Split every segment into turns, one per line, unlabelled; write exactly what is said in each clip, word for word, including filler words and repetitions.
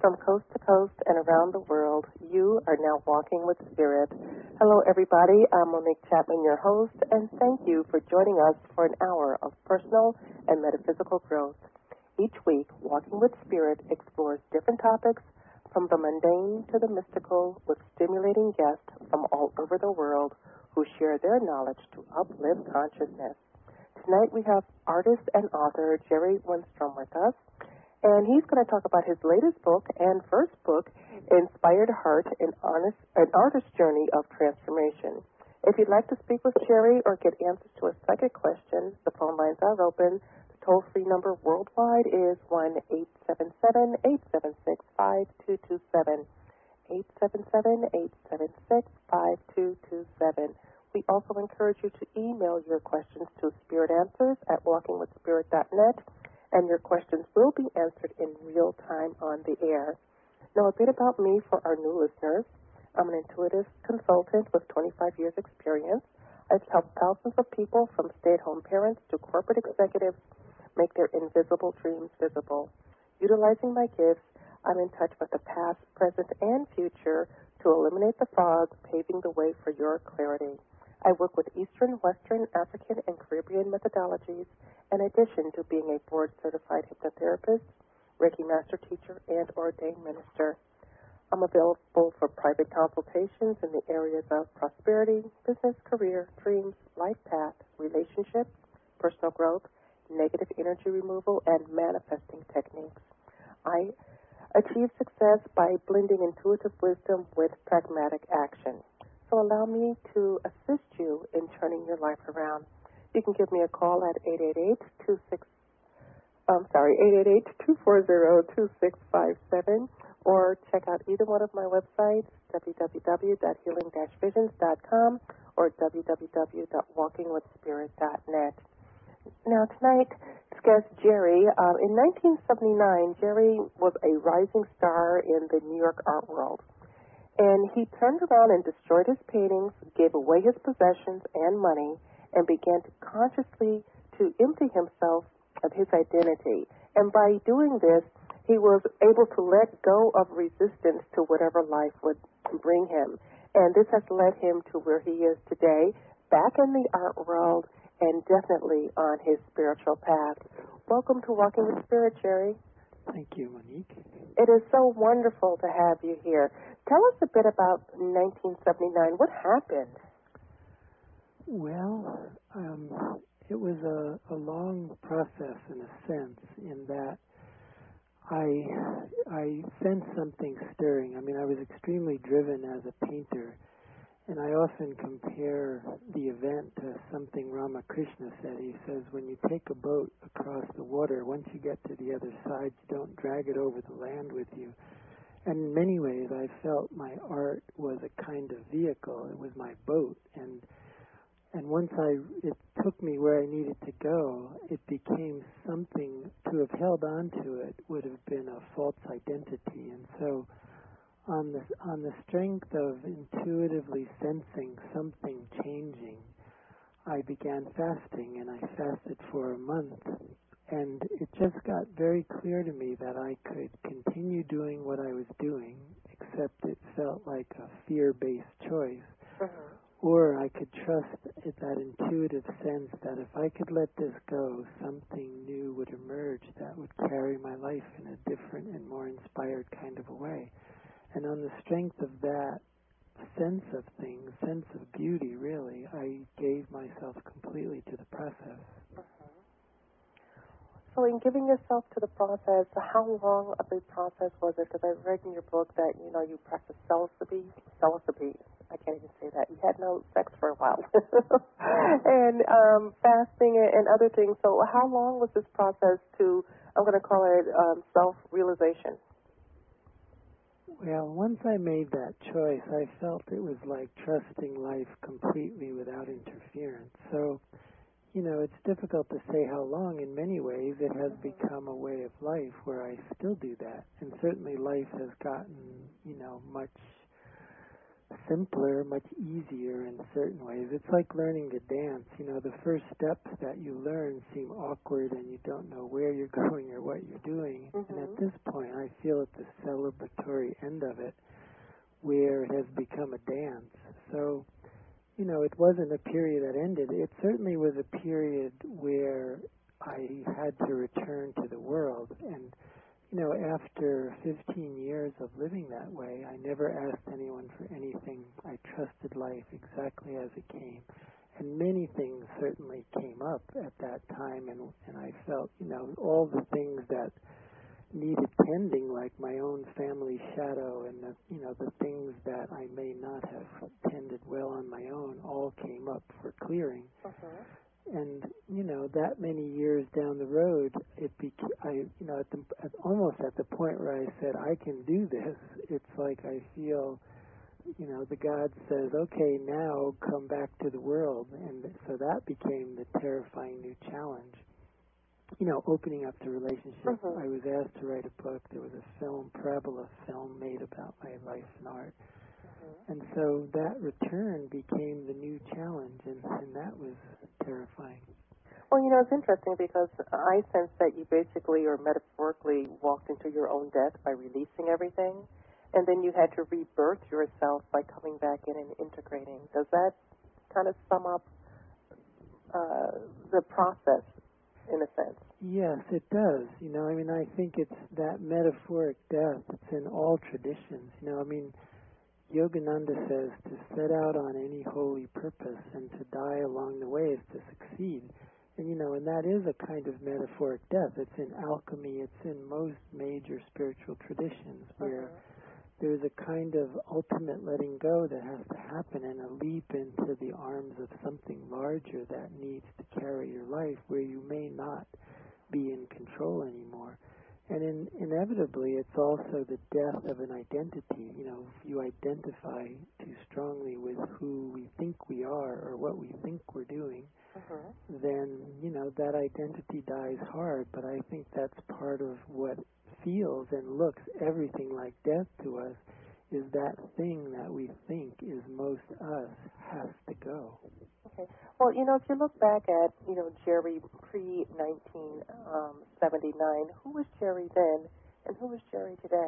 from coast to coast and around the world, you are now walking with Spirit. Hello, everybody. I'm Monique Chapman, your host, and thank you for joining us for an hour of personal and metaphysical growth. Each week, Walking with Spirit explores different topics from the mundane to the mystical with stimulating guests from all over the world who share their knowledge to uplift consciousness. Tonight we have artist and author Jerry Winstrom with us, and he's going to talk about his latest book and first book, Inspired Heart, an, honest, an Artist's Journey of Transformation. If you'd like to speak with Jerry or get answers to a psychic question, the phone lines are open. The toll-free number worldwide is one eight seven seven, eight seven six, five two two seven, eight seven seven, eight seven six, five two two seven. We also encourage you to email your questions to spiritanswers at walking with spirit dot net, and your questions will be answered in real time on the air. Now, a bit about me for our new listeners. I'm an intuitive consultant with twenty-five years experience. I've helped thousands of people from stay-at-home parents to corporate executives make their invisible dreams visible. Utilizing my gifts, I'm in touch with the past, present, and future to eliminate the fog, paving the way for your clarity. I work with Eastern, Western, African, and Caribbean methodologies, in addition to being a board-certified hypnotherapist, Reiki master teacher, and ordained minister. I'm available for private consultations in the areas of prosperity, business, career, dreams, life path, relationships, personal growth, negative energy removal, and manifesting techniques. I achieve success by blending intuitive wisdom with pragmatic action. So allow me to assist you in turning your life around. You can give me a call at eight eight eight, two six, I'm sorry, eight eight eight, two four zero, two six five seven, or check out either one of my websites, w w w dot healing dash visions dot com or w w w dot walking with spirit dot net. Now, tonight's guest, Jerry, uh, in nineteen seventy-nine, Jerry was a rising star in the New York art world. And he turned around and destroyed his paintings, gave away his possessions and money, and began to consciously to empty himself of his identity. And by doing this, he was able to let go of resistance to whatever life would bring him. And this has led him to where he is today, back in the art world, and definitely on his spiritual path. Welcome to Walking with Spirit, Jerry.
Thank you, Monique.
It is so wonderful to have you here. Tell us a bit about nineteen seventy-nine. What happened?
Well, um, it was a, a long process in a sense, in that I I sensed something stirring. I mean, I was extremely driven as a painter, and I often compare the event to something Ramakrishna said. He says, when you take a boat across the water, once you get to the other side, you don't drag it over the land with you. And in many ways, I felt my art was a kind of vehicle. It was my boat. And and once I it took me where I needed to go, it became something. To have held on to it would have been a false identity. And so on the, on the strength of intuitively sensing something changing, I began fasting, and I fasted for a month. And it just got very clear to me that I could continue doing what I was doing, except it felt like a fear-based choice.
Mm-hmm.
Or I could trust it, that intuitive sense that if I could let this go, something new would emerge that would carry my life in a different and more inspired kind of a way. And on the strength of that sense of things, sense of beauty, really, I gave myself completely to the process.
So in giving yourself to the process, how long of a process was it? Because I read in your book that, you know, you practiced celibacy. Celibacy. I can't even say that. You had no sex for a while. and um, fasting and other things. So how long was this process to, I'm going to call it um, self-realization?
Well, once I made that choice, I felt it was like trusting life completely without interference. So, you know, it's difficult to say how long. In many ways, it has become a way of life where I still do that. And certainly life has gotten, you know, much simpler, much easier in certain ways. It's like learning to dance. You know, the first steps that you learn seem awkward and you don't know where you're going or what you're doing.
Mm-hmm.
And at this point, I I feel at the celebratory end of it, where it has become a dance. So, you know, it wasn't a period that ended. It certainly was a period where I had to return to the world. And, you know, after fifteen years of living that way, I never asked anyone for anything. I trusted life exactly as it came. And many things certainly came up at that time, and, and I felt, you know, all the things that needed tending, like my own family shadow and the, you know, the things that I may not have tended well on my own, all came up for clearing.
Uh-huh.
And, you know, that many years down the road, it became, I, you know, at the, at, almost at the point where I said, I can do this, it's like I feel, you know, the God says, okay, now come back to the world. And so that became the terrifying new challenge. You know, opening up the relationship.
Mm-hmm.
I was asked to write a book. There was a film, Parabola film, made about my life and art.
Mm-hmm.
And so that return became the new challenge, and, and that was terrifying.
Well, you know, it's interesting because I sense that you basically or metaphorically walked into your own death by releasing everything, and then you had to rebirth yourself by coming back in and integrating. Does that kind of sum up uh, the process, in a sense?
Yes, it does. You know, I mean, I think it's that metaphoric death. It's in all traditions. You know, I mean, Yogananda says to set out on any holy purpose and to die along the way is to succeed. And, you know, and that is a kind of metaphoric death. It's in alchemy. It's in most major spiritual traditions where mm-hmm. there's a kind of ultimate letting go that has to happen and a leap into the arms of something larger that needs to carry your life where you may not be in control anymore. And in, inevitably, it's also the death of an identity. You know, if you identify too strongly with who we think we are or what we think we're doing, mm-hmm. then, you know, that identity dies hard. But I think that's part of what feels and looks everything like death to us, is that thing that we think is most us has to go.
Okay. Well, you know, if you look back at, you know, Jerry pre nineteen seventy-nine, who was Jerry then and who is Jerry today?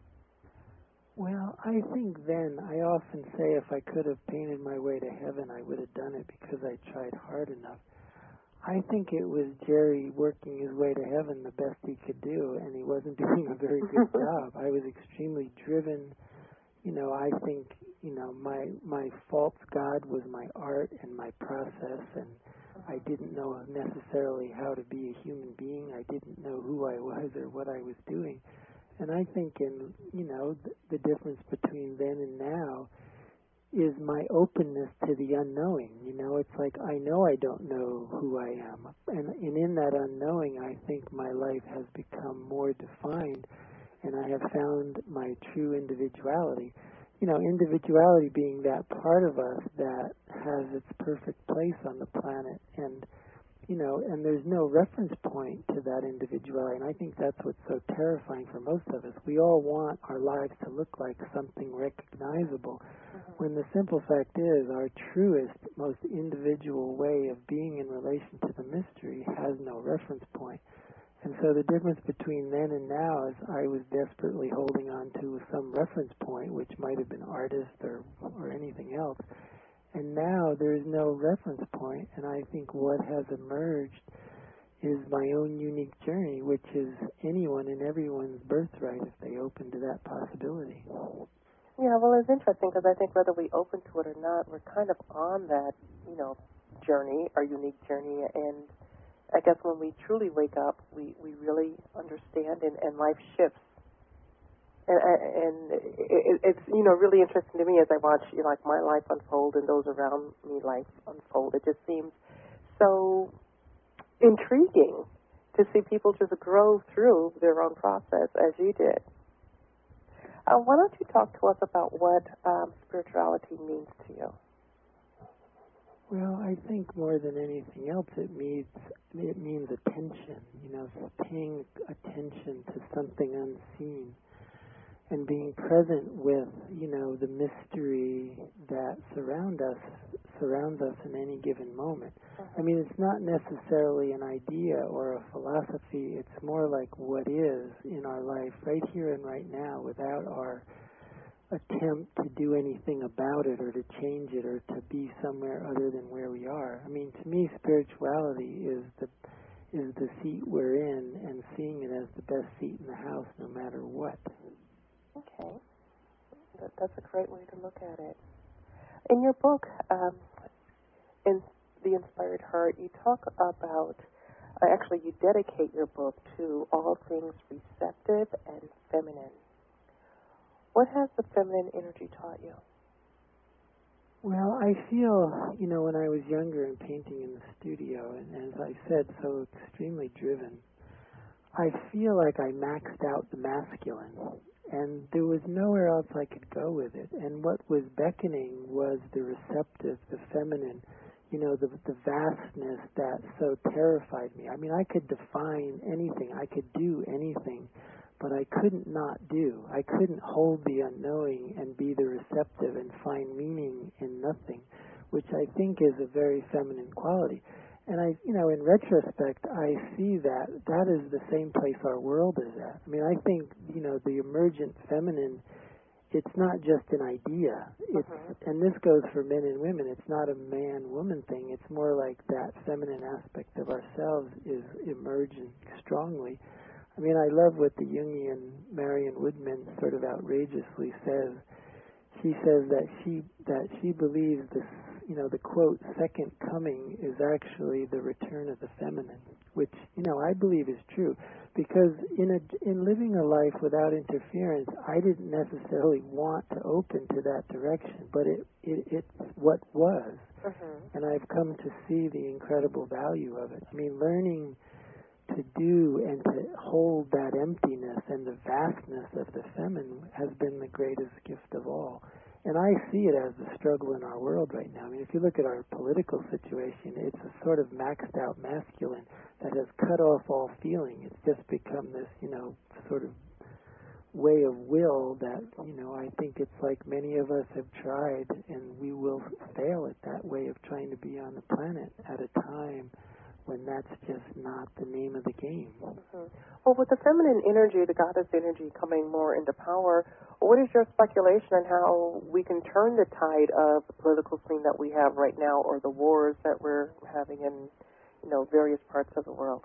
Well, I think then, I often say if I could have painted my way to heaven, I would have done it because I tried hard enough. I think it was Jerry working his way to heaven the best he could do, and he wasn't doing a very good job. I was extremely driven. You know, I think, you know, my my false God was my art and my process, and I didn't know necessarily how to be a human being. I didn't know who I was or what I was doing. And I think in, you know, the, the difference between then and now is my openness to the unknowing. You know, it's like I know I don't know who I am. And, and in that unknowing, I think my life has become more defined, and I have found my true individuality. You know, individuality being that part of us that has its perfect place on the planet. And, you know, and there's no reference point to that individuality. And I think that's what's so terrifying for most of us. We all want our lives to look like something recognizable, mm-hmm. when the simple fact is our truest, most individual way of being in relation to the mystery has no reference point. And so the difference between then and now is I was desperately holding on to some reference point, which might have been artist or, or anything else. And now there is no reference point, and I think what has emerged is my own unique journey, which is anyone and everyone's birthright if they open to that possibility.
Yeah, well, it's interesting because I think whether we open to it or not, we're kind of on that, you know, journey, our unique journey, and I guess when we truly wake up, we, we really understand, and, and life shifts. And, and it, it's, you know, really interesting to me as I watch, you know, like my life unfold and those around me life unfold. It just seems so intriguing to see people just grow through their own process as you did. Uh, why don't you talk to us about what um, spirituality means to you?
Well, I think more than anything else, it means it means attention. You know, paying attention to something unseen. and being present with, you know, the mystery that surround us, surrounds us in any given moment. I mean, it's not necessarily an idea or a philosophy. It's more like what is in our life right here and right now without our attempt to do anything about it or to change it or to be somewhere other than where we are. I mean, to me, spirituality is the is the seat we're in, and seeing it as the best seat in the house no matter what.
Okay. That, that's a great way to look at it. In your book, um, in The Inspired Heart, you talk about, uh, actually you dedicate your book to all things receptive and feminine. What has the feminine energy taught you?
Well, I feel, you know, when I was younger and painting in the studio, and as I said, so extremely driven, I feel like I maxed out the masculine, and there was nowhere else I could go with it. And what was beckoning was the receptive, the feminine, you know, the, the vastness that so terrified me. I mean, I could define anything, I could do anything, but I couldn't not do. I couldn't hold the unknowing and be the receptive and find meaning in nothing, which I think is a very feminine quality. And I, you know, in retrospect, I see that that is the same place our world is at. I mean, I think, you know, the emergent feminine, it's not just an idea. It's, uh-huh. And this goes for men and women. It's not a man-woman thing. It's more like that feminine aspect of ourselves is emerging strongly. I mean, I love what the Jungian Marion Woodman sort of outrageously says. She says that she that she believes this, you know, the quote "second coming" is actually the return of the feminine, which, you know, I believe is true, because in a in living a life without interference, I didn't necessarily want to open to that direction, but it, it it's what was, uh-huh. And I've come to see the incredible value of it. I mean, learning to do and to hold that emptiness and the vastness of the feminine has been the greatest gift of all. And I see it as a struggle in our world right now. I mean, if you look at our political situation, it's a sort of maxed out masculine that has cut off all feeling. It's just become this, you know, sort of way of will that, you know, I think it's like many of us have tried, and we will fail at that way of trying to be on the planet at a time when that's just not the name of the game.
Mm-hmm. Well, with the feminine energy, the goddess energy coming more into power, what is your speculation on how we can turn the tide of the political scene that we have right now, or the wars that we're having in, you know, various parts of the world?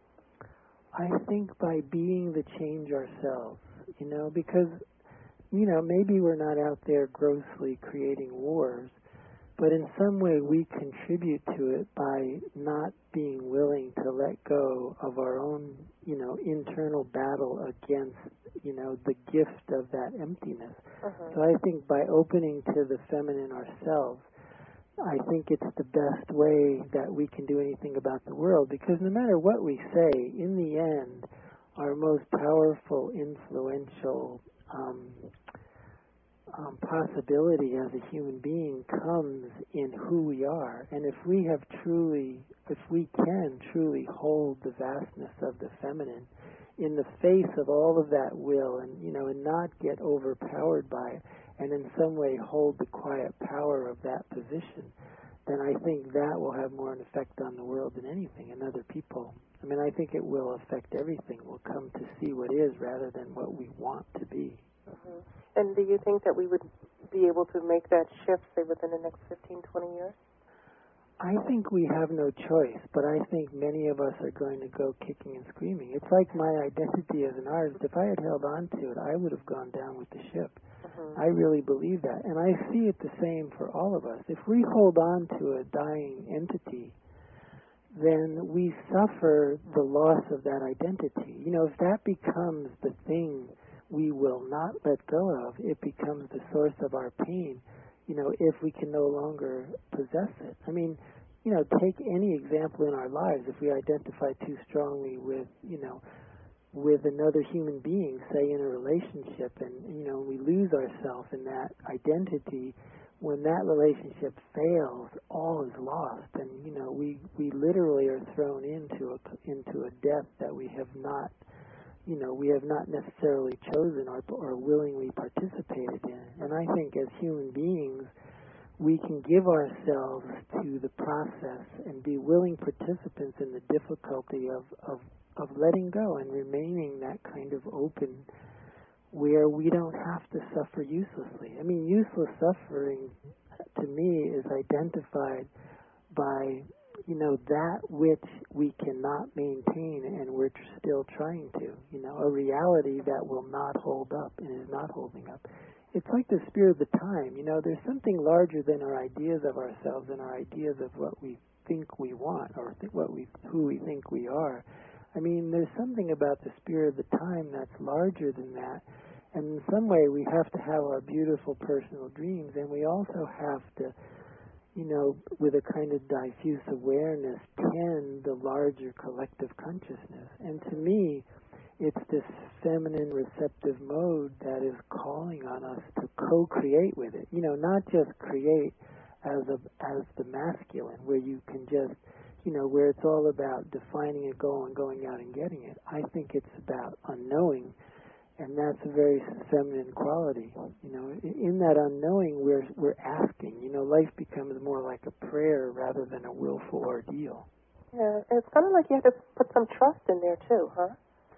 I think by being the change ourselves, you know, because, you know, maybe we're not out there grossly creating wars, but in some way we contribute to it by not being willing to let go of our own, you know, internal battle against, you know, the gift of that emptiness. Uh-huh. So I think by opening to the feminine ourselves, I think it's the best way that we can do anything about the world, because no matter what we say, in the end, our most powerful, influential um Um, possibility as a human being comes in who we are. And if we have truly, if we can truly hold the vastness of the feminine in the face of all of that will, and, you know, and not get overpowered by it, and in some way hold the quiet power of that position, then I think that will have more an effect on the world than anything, and other people. I mean, I think it will affect everything. We'll come to see what is rather than what we want to be.
Mm-hmm. And do you think that we would be able to make that shift, say, within the next fifteen, twenty years?
I think we have no choice, but I think many of us are going to go kicking and screaming. It's like my identity as an artist. If I had held on to it, I would have gone down with the ship. Mm-hmm. I really believe that. And I see it the same for all of us. If we hold on to a dying entity, then we suffer the loss of that identity. You know, if that becomes the thing we will not let go of, it becomes the source of our pain, you know, if we can no longer possess it. I mean, you know, take any example in our lives. If we identify too strongly with, you know, with another human being, say in a relationship, and, you know, we lose ourselves in that identity, when that relationship fails, all is lost. And, you know, we, we literally are thrown into a, into a death that we have not you know, we have not necessarily chosen or, or willingly participated in. And I think as human beings, we can give ourselves to the process and be willing participants in the difficulty of, of, of letting go and remaining that kind of open where we don't have to suffer uselessly. I mean, useless suffering to me is identified by, you know, that which we cannot maintain and we're still trying to, you know, a reality that will not hold up and is not holding up. It's like the spirit of the time, you know, there's something larger than our ideas of ourselves and our ideas of what we think we want or th- what we, who we think we are. I mean, there's something about the spirit of the time that's larger than that. And in some way, we have to have our beautiful personal dreams, and we also have to, you know, with a kind of diffuse awareness, tend the larger collective consciousness. And to me, it's this feminine receptive mode that is calling on us to co-create with it. You know, not just create as a, as the masculine, where you can just, you know, where it's all about defining a goal and going out and getting it. I think it's about unknowing. And that's a very feminine quality. You know, in that unknowing, we're we're asking. You know, life becomes more like a prayer rather than a willful ordeal.
Yeah, it's kind of like you have to put some trust in there too, huh?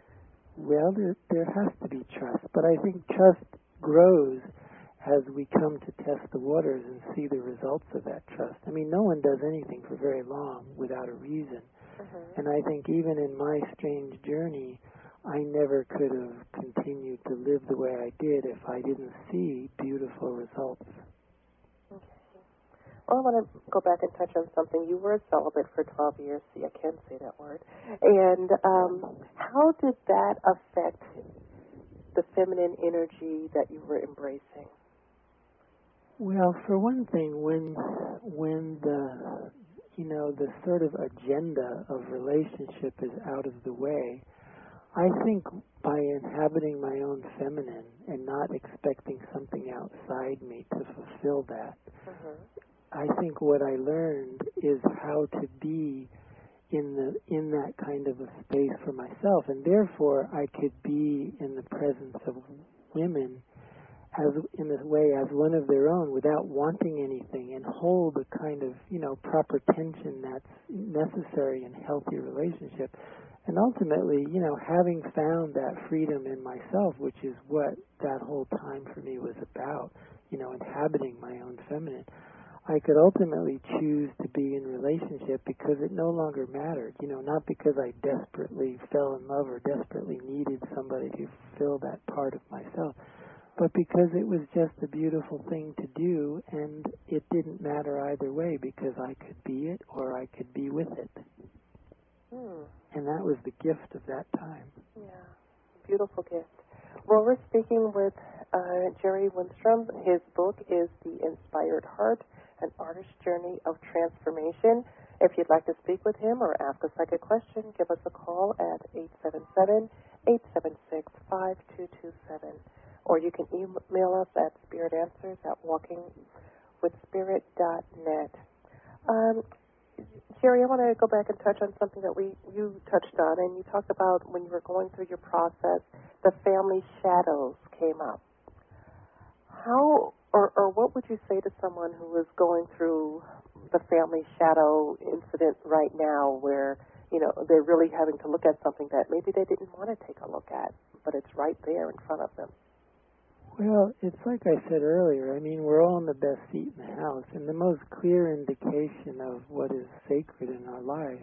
Well, there there has to be trust, but I think trust grows as we come to test the waters and see the results of that trust. I mean, no one does anything for very long without a reason. Mm-hmm. And I think even in my strange journey, I never could have continued to live the way I did if I didn't see beautiful results.
Okay. Well, I want to go back and touch on something. You were a celibate for twelve years. See, I can't say that word. And um, how did that affect the feminine energy that you were embracing?
Well, for one thing, when when the, you know, the sort of agenda of relationship is out of the way, I think by inhabiting my own feminine and not expecting something outside me to fulfill that, mm-hmm. I think what I learned is how to be in the in that kind of a space for myself, and therefore I could be in the presence of women as in this way as one of their own without wanting anything, and hold a kind of, you know, proper tension that's necessary in healthy relationship. And ultimately, you know, having found that freedom in myself, which is what that whole time for me was about, you know, inhabiting my own feminine, I could ultimately choose to be in relationship because it no longer mattered, you know, not because I desperately fell in love or desperately needed somebody to fulfill that part of myself, but because it was just a beautiful thing to do, and it didn't matter either way because I could be it or I could be with it. Hmm. And that was the gift of that time.
Yeah, beautiful gift. Well, we're speaking with uh, Jerry Winstrom. His book is The Inspired Heart, An Artist's Journey of Transformation. If you'd like to speak with him or ask a psychic question, give us a call at eight seven seven, eight seven six, five two two seven. Or you can email us at spiritanswers at walking with spirit dot net. Um, Jerry, I want to go back and touch on something that we you touched on, and you talked about when you were going through your process, the family shadows came up. How, or, or what would you say to someone who is going through the family shadow incident right now where, you know, they're really having to look at something that maybe they didn't want to take a look at, but it's right there in front of them?
Well, it's like I said earlier. I mean, we're all in the best seat in the house, and the most clear indication of what is sacred in our lives,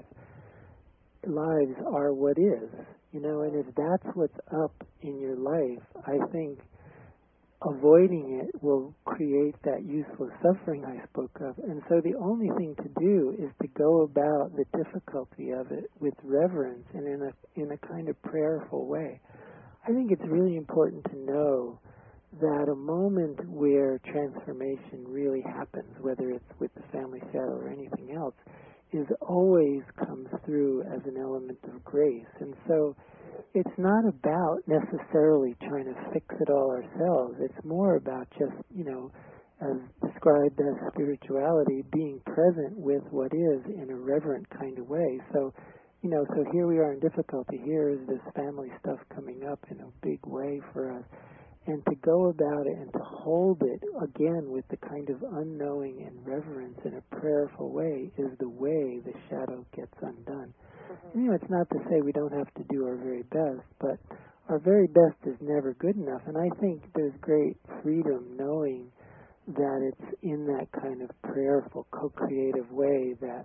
lives are what is, you know, and if that's what's up in your life, I think avoiding it will create that useless suffering I spoke of. And so the only thing to do is to go about the difficulty of it with reverence and in a in a kind of prayerful way. I think it's really important to know that a moment where transformation really happens, whether it's with the family shadow or anything else, is always comes through as an element of grace. And so it's not about necessarily trying to fix it all ourselves. It's more about just, you know, as described as spirituality, being present with what is in a reverent kind of way. So you know, so here we are in difficulty. Here is this family stuff coming up in a big way for us. And to go about it and to hold it, again, with the kind of unknowing and reverence in a prayerful way is the way the shadow gets undone. Mm-hmm. You know, it's not to say we don't have to do our very best, but our very best is never good enough. And I think there's great freedom knowing that it's in that kind of prayerful, co-creative way that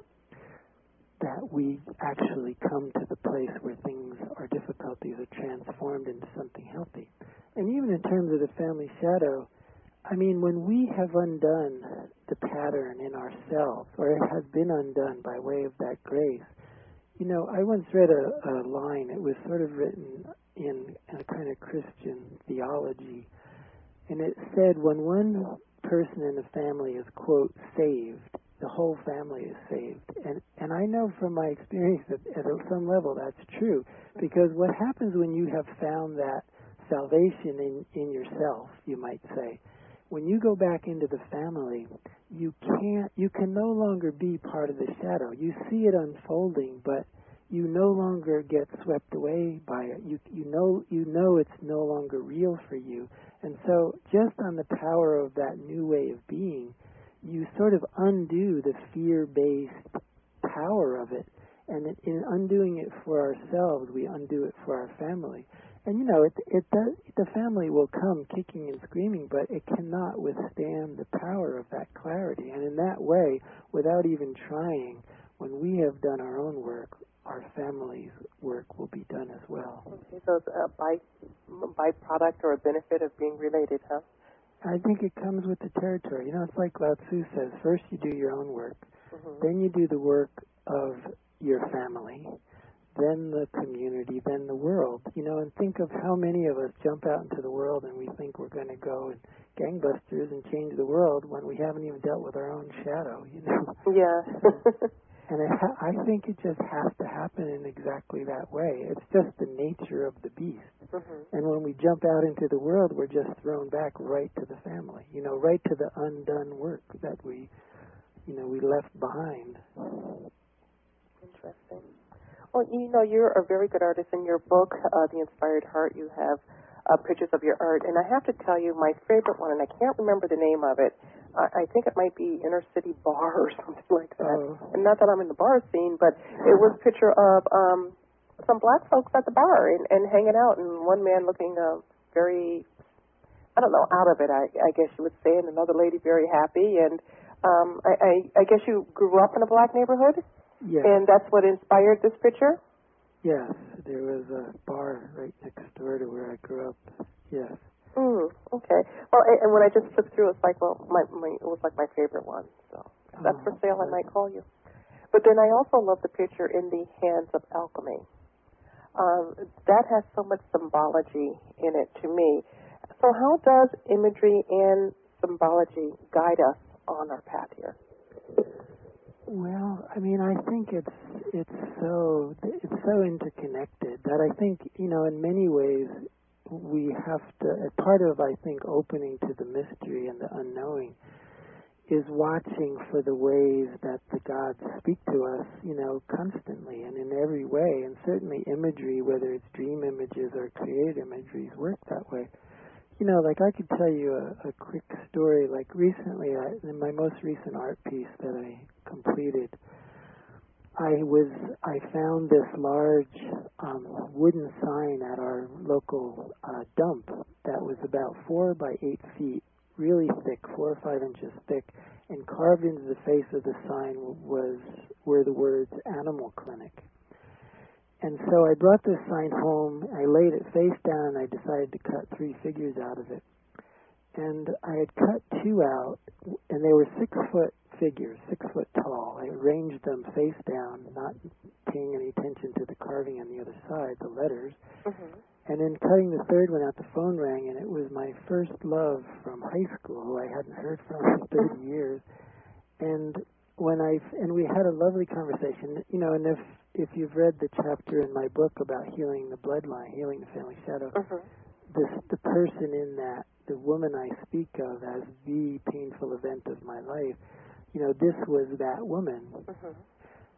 that we actually come to the place where things or difficulties are transformed into something healthy. And even in terms of the family shadow, I mean, when we have undone the pattern in ourselves, or it has been undone by way of that grace, you know, I once read a, a line, it was sort of written in a kind of Christian theology, and it said when one person in a family is, quote, saved, the whole family is saved. And and I know from my experience that at some level that's true, because what happens when you have found that salvation in, in yourself, you might say, when you go back into the family, you can't, you can no longer be part of the shadow. You see it unfolding, but you no longer get swept away by it. You you know you know it's no longer real for you. And so just on the power of that new way of being, you sort of undo the fear-based power of it. And in undoing it for ourselves, we undo it for our family. And, you know, it, it does, the family will come kicking and screaming, but it cannot withstand the power of that clarity. And in that way, without even trying, when we have done our own work, our family's work will be done as well.
Okay, so it's a by, byproduct or a benefit of being related, huh?
I think it comes with the territory. You know, it's like Lao Tzu says, first you do your own work, mm-hmm. then you do the work of your family, then the community, then the world. You know, and think of how many of us jump out into the world and we think we're going to go and gangbusters and change the world when we haven't even dealt with our own shadow, you know.
Yeah.
And it ha- I think it just has to happen in exactly that way. It's just the nature of the beast. Mm-hmm. And when we jump out into the world, we're just thrown back right to the family, you know, right to the undone work that we, you know, we left behind.
Interesting. Well, you know, you're a very good artist. In your book, uh, The Inspired Heart, you have uh, pictures of your art. And I have to tell you, my favorite one, and I can't remember the name of it, I think it might be Inner City Bar or something like that. Oh. And not that I'm in the bar scene, but it was a picture of um, some black folks at the bar and, and hanging out, and one man looking uh, very, I don't know, out of it, I, I guess you would say, and another lady very happy. And um, I, I, I guess you grew up in a black neighborhood?
Yes.
And that's what inspired this picture?
Yes. There was a bar right next door to where I grew up. Yes.
Mm, okay. Well, and when I just flipped through, it's like, well, my, my, it was like my favorite one. So if that's for sale, I might call you. But then I also love the picture in the Hands of Alchemy. Um, that has so much symbology in it to me. So how does imagery and symbology guide us on our path here?
Well, I mean, I think it's it's so it's so interconnected that I think, you know, in many ways, we have to, part of, I think, opening to the mystery and the unknowing is watching for the ways that the gods speak to us, you know, constantly and in every way. And certainly imagery, whether it's dream images or created imageries, work that way. You know, like I could tell you a, a quick story. Like recently, I, in my most recent art piece that I completed, I was I found this large um, wooden sign at our local uh, dump that was about four by eight feet, really thick, four or five inches thick, and carved into the face of the sign was were the words "Animal Clinic." And so I brought this sign home. I laid it face down, and I decided to cut three figures out of it. And I had cut two out, and they were six foot figures, six foot tall. I arranged them face down, not paying any attention to the carving on the other side, the letters. Mm-hmm. And then cutting the third one out, the phone rang, and it was my first love from high school, who I hadn't heard from in thirty years. And when I and we had a lovely conversation, you know. And if if you've read the chapter in my book about healing the bloodline, healing the family shadow, mm-hmm. this the person in that, the woman I speak of as the painful event of my life, you know, this was that woman. Mm-hmm.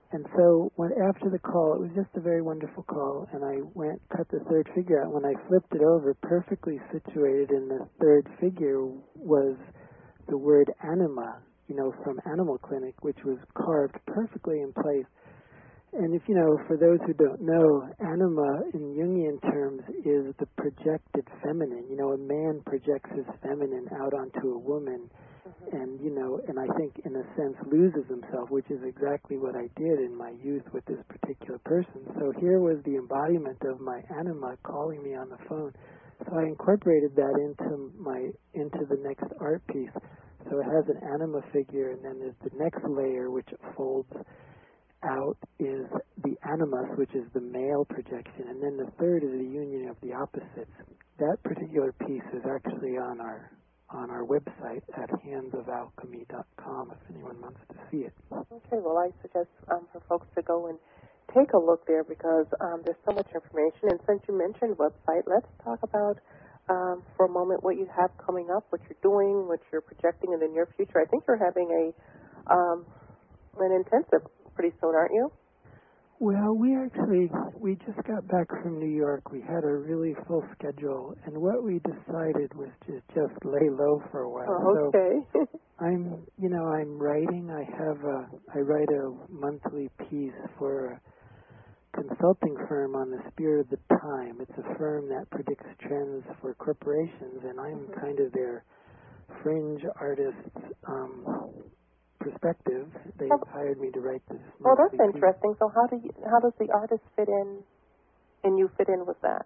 and so when, after the call, it was just a very wonderful call, and I went, cut the third figure out. When I flipped it over, perfectly situated in the third figure was the word anima, you know, from Animal Clinic, which was carved perfectly in place. And if, you know, for those who don't know, anima in Jungian terms is the projected feminine. You know, a man projects his feminine out onto a woman, mm-hmm. and, you know, and I think in a sense loses himself, which is exactly what I did in my youth with this particular person. So here was the embodiment of my anima calling me on the phone. So I incorporated that into my, into the next art piece. So it has an anima figure, and then there's the next layer, which folds out, is the animus, which is the male projection, and then the third is the union of the opposites. That particular piece is actually on our on our website at hands of alchemy dot com if anyone wants to see it.
Okay, well, I suggest um, for folks to go and take a look there because um, there's so much information. And since you mentioned website, let's talk about um, for a moment what you have coming up, what you're doing, what you're projecting in the near future. I think you're having a um, an intensive pretty soon, aren't you?
Well, we actually, we just got back from New York. We had a really full schedule, and what we decided was to just lay low for a while.
Oh, okay.
So I'm, you know, I'm writing. I have a, I write a monthly piece for a consulting firm on the spirit of the time. It's a firm that predicts trends for corporations, and I'm mm-hmm. kind of their fringe artist um perspective. They oh. hired me to write this.
Well, that's piece. Interesting. So how do you, how does the artist fit in, and you fit in with that?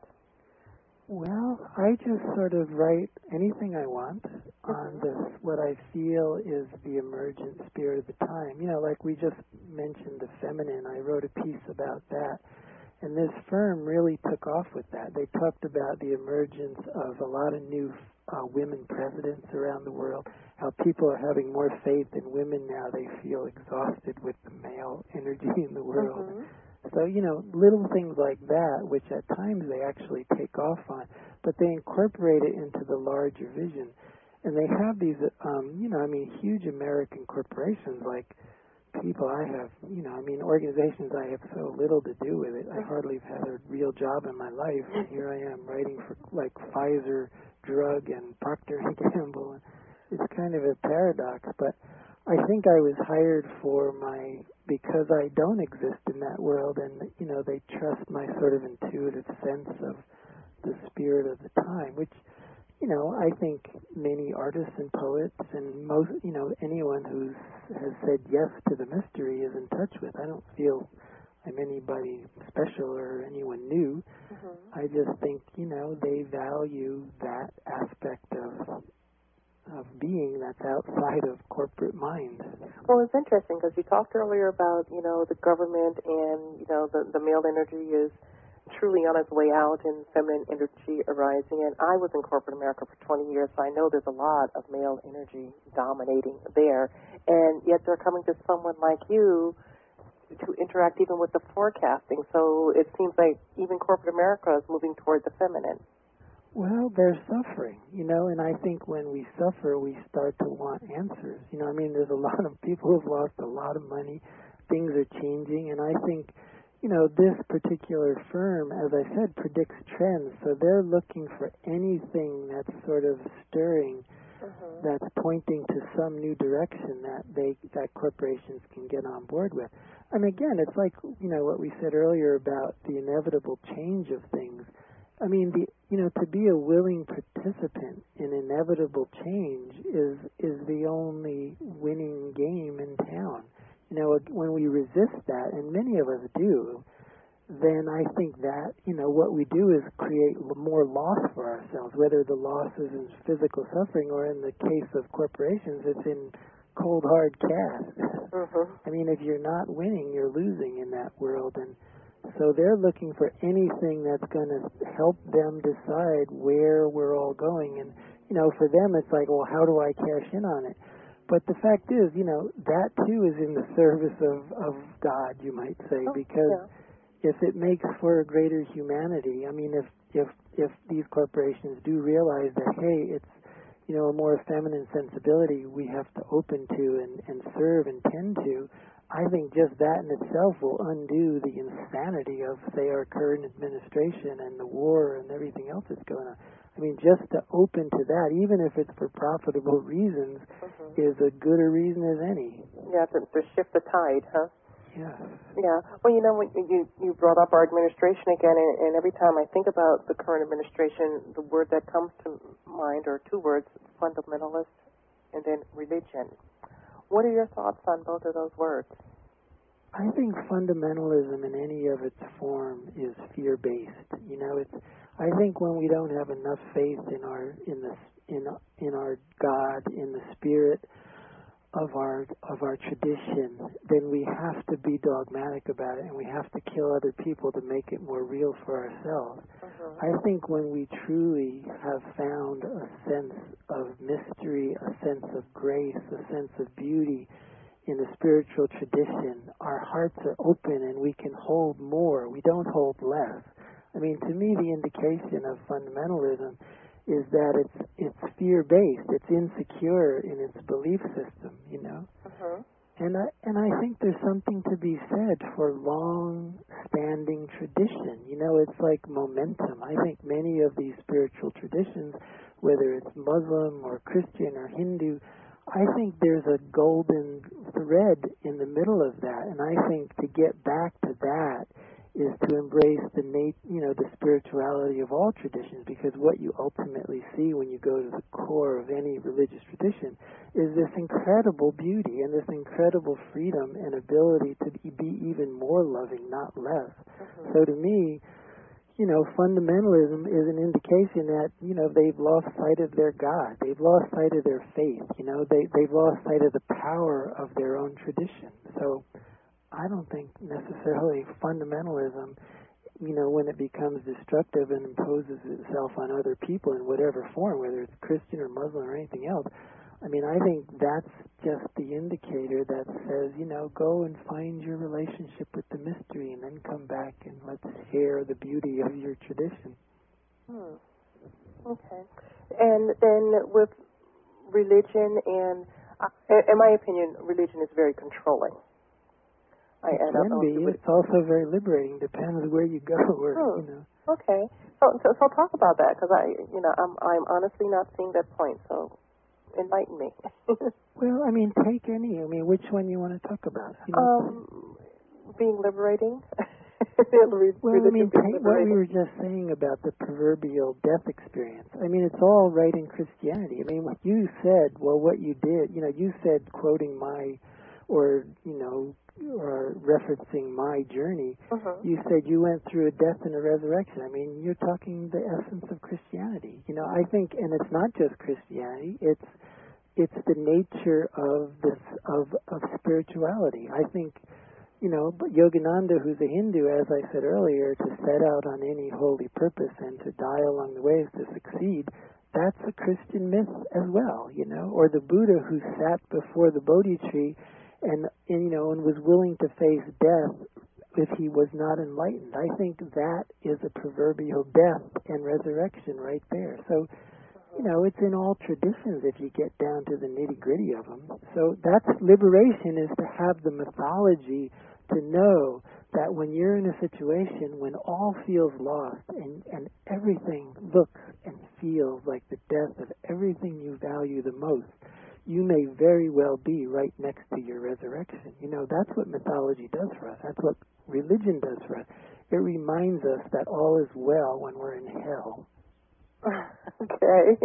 Well, I just sort of write anything I want mm-hmm. on this, what I feel is the emergent spirit of the time. You know, like we just mentioned the feminine. I wrote a piece about that. And this firm really took off with that. They talked about the emergence of a lot of new uh, women presidents around the world, how people are having more faith in women now. They feel exhausted with the male energy in the world. Mm-hmm. So, you know, little things like that, which at times they actually take off on, but they incorporate it into the larger vision. And they have these, um, you know, I mean, huge American corporations like people I have, you know, I mean, organizations I have so little to do with it. I hardly have had a real job in my life, and here I am writing for, like, Pfizer Drug and Procter and Gamble. It's kind of a paradox, but I think I was hired for my, because I don't exist in that world, and, you know, they trust my sort of intuitive sense of the spirit of the time, which, you know, I think many artists and poets and most, you know, anyone who has said yes to the mystery is in touch with. I don't feel I'm anybody special or anyone new. Mm-hmm. I just think, you know, they value that aspect of of being that's outside of corporate mind.
Well, it's interesting because you talked earlier about, you know, the government and, you know, the, the male energy is truly on its way out and feminine energy arising. And I was in corporate America for twenty years, so I know there's a lot of male energy dominating there. And yet they're coming to someone like you to interact even with the forecasting. So it seems like even corporate America is moving toward the feminine.
Well, they're suffering, you know, and I think when we suffer, we start to want answers. You know, I mean, there's a lot of people who've lost a lot of money. Things are changing, and I think, you know, this particular firm, as I said, predicts trends. So they're looking for anything that's sort of stirring, mm-hmm. that's pointing to some new direction that they that corporations can get on board with. And again, it's like, you know, what we said earlier about the inevitable change of things. I mean, the you know, to be a willing participant in inevitable change is is the only winning game in town. You know, when we resist that, and many of us do, then I think that, you know, what we do is create more loss for ourselves, whether the loss is in physical suffering or in the case of corporations, it's in cold, hard cash. Mm-hmm. I mean, if you're not winning, you're losing in that world. And so they're looking for anything that's going to help them decide where we're all going. And, you know, for them, it's like, well, how do I cash in on it? But the fact is, you know, that too is in the service of, of God, you might say, oh, because yeah. if it makes for a greater humanity, I mean, if, if, if these corporations do realize that, hey, it's, you know, a more feminine sensibility we have to open to and, and serve and tend to, I think just that in itself will undo the insanity of, say, our current administration and the war and everything else that's going on. I mean, just to open to that, even if it's for profitable reasons, mm-hmm. is as good a reason as any.
Yeah, to, to shift the tide, huh?
Yeah.
Yeah. Well, you know, when you you brought up our administration again, and, and every time I think about the current administration, the word that comes to mind are two words: fundamentalist, and then religion. What are your thoughts on both of those words?
I think fundamentalism in any of its form is fear-based. You know, it's. I think when we don't have enough faith in our in the in in our God, in the spirit of our of our tradition, then we have to be dogmatic about it, and we have to kill other people to make it more real for ourselves. Uh-huh. I think when we truly have found a sense of mystery, a sense of grace, a sense of beauty in the spiritual tradition, our hearts are open and we can hold more. We don't hold less. I mean, to me, the indication of fundamentalism is that it's it's fear-based. It's insecure in its belief system, you know. Uh-huh. And I and I think there's something to be said for long-standing tradition. You know, it's like momentum. I think many of these spiritual traditions, whether it's Muslim or Christian or Hindu, I think there's a golden thread in the middle of that. And I think to get back to that is to embrace the nat- you know, the spirituality of all traditions, because what you ultimately see when you go to the core of any religious tradition is this incredible beauty and this incredible freedom and ability to be even more loving, not less. Mm-hmm. So to me, you know, fundamentalism is an indication that, you know, they've lost sight of their God. They've lost sight of their faith. You know, they, they've lost sight of the power of their own tradition. So I don't think necessarily fundamentalism, you know, when it becomes destructive and imposes itself on other people in whatever form, whether it's Christian or Muslim or anything else, I mean, I think that's just the indicator that says, you know, go and find your relationship with the mystery and then come back and let's share the beauty of your tradition.
Hmm. Okay. And then with religion and, uh, in my opinion, religion is very controlling.
I, it can be. It's also very liberating. Depends where you go. Or,
hmm.
you know.
Okay. So, so, so talk about that, because I, you know, I'm, I'm honestly not seeing that point. So, enlighten me.
Well, I mean, take any. I mean, which one you want to talk about? You know,
um, being liberating.
Well, I mean, take what we were just saying about the proverbial death experience. I mean, it's all right in Christianity. I mean, what you said, well, what you did, you know, you said quoting my, or, you know, or referencing my journey, uh-huh. You said you went through a death and a resurrection. I mean, you're talking the essence of Christianity. You know, I think, and it's not just Christianity, it's it's the nature of this, of, of spirituality. I think, you know, but Yogananda, who's a Hindu, as I said earlier, to set out on any holy purpose and to die along the way to succeed, that's a Christian myth as well, you know. Or the Buddha who sat before the Bodhi tree and, and, you know, and was willing to face death if he was not enlightened. I think that is a proverbial death and resurrection right there. So, you know, it's in all traditions if you get down to the nitty-gritty of them. So that's liberation, is to have the mythology to know that when you're in a situation when all feels lost and, and everything looks and feels like the death of everything you value the most, you may very well be right next to your resurrection. You know, that's what mythology does for us. That's what religion does for us. It reminds us that all is well when we're in hell.
Okay.